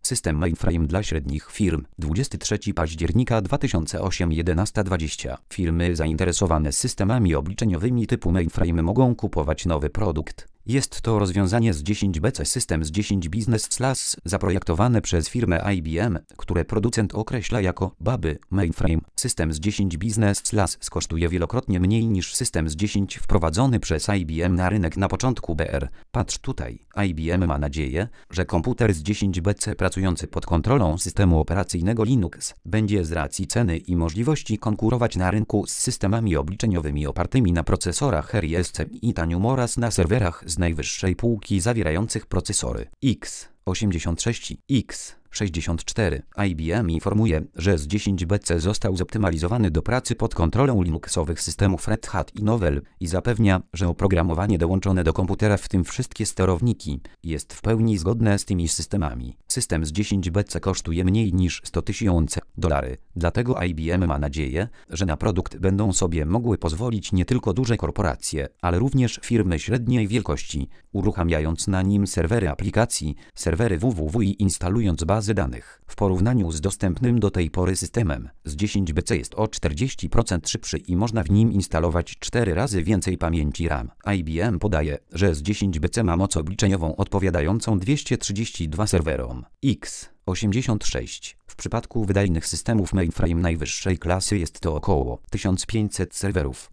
System mainframe dla średnich firm. 23 października 2008 11:20. Firmy zainteresowane systemami obliczeniowymi typu mainframe mogą kupować nowy produkt. Jest to rozwiązanie z 10BC System z 10 Business Class zaprojektowane przez firmę IBM, które producent określa jako BABY Mainframe. System z 10 Business Class kosztuje wielokrotnie mniej niż system z 10 wprowadzony przez IBM na rynek na początku BR. Patrz tutaj. IBM ma nadzieję, że komputer z 10BC pracujący pod kontrolą systemu operacyjnego Linux będzie z racji ceny i możliwości konkurować na rynku z systemami obliczeniowymi opartymi na procesorach RISC i Tanium oraz na serwerach z najwyższej półki zawierających procesory x86, x64. IBM informuje, że z 10BC został zoptymalizowany do pracy pod kontrolą Linuxowych systemów Red Hat i Novell i zapewnia, że oprogramowanie dołączone do komputera, w tym wszystkie sterowniki, jest w pełni zgodne z tymi systemami. System z 10BC kosztuje mniej niż $100,000, dlatego IBM ma nadzieję, że na produkt będą sobie mogły pozwolić nie tylko duże korporacje, ale również firmy średniej wielkości, uruchamiając na nim serwery aplikacji, serwery www i instalując bazy danych. W porównaniu z dostępnym do tej pory systemem, z 10BC jest o 40% szybszy i można w nim instalować 4 razy więcej pamięci RAM. IBM podaje, że z 10BC ma moc obliczeniową odpowiadającą 232 serwerom x86. W przypadku wydajnych systemów mainframe najwyższej klasy jest to około 1500 serwerów.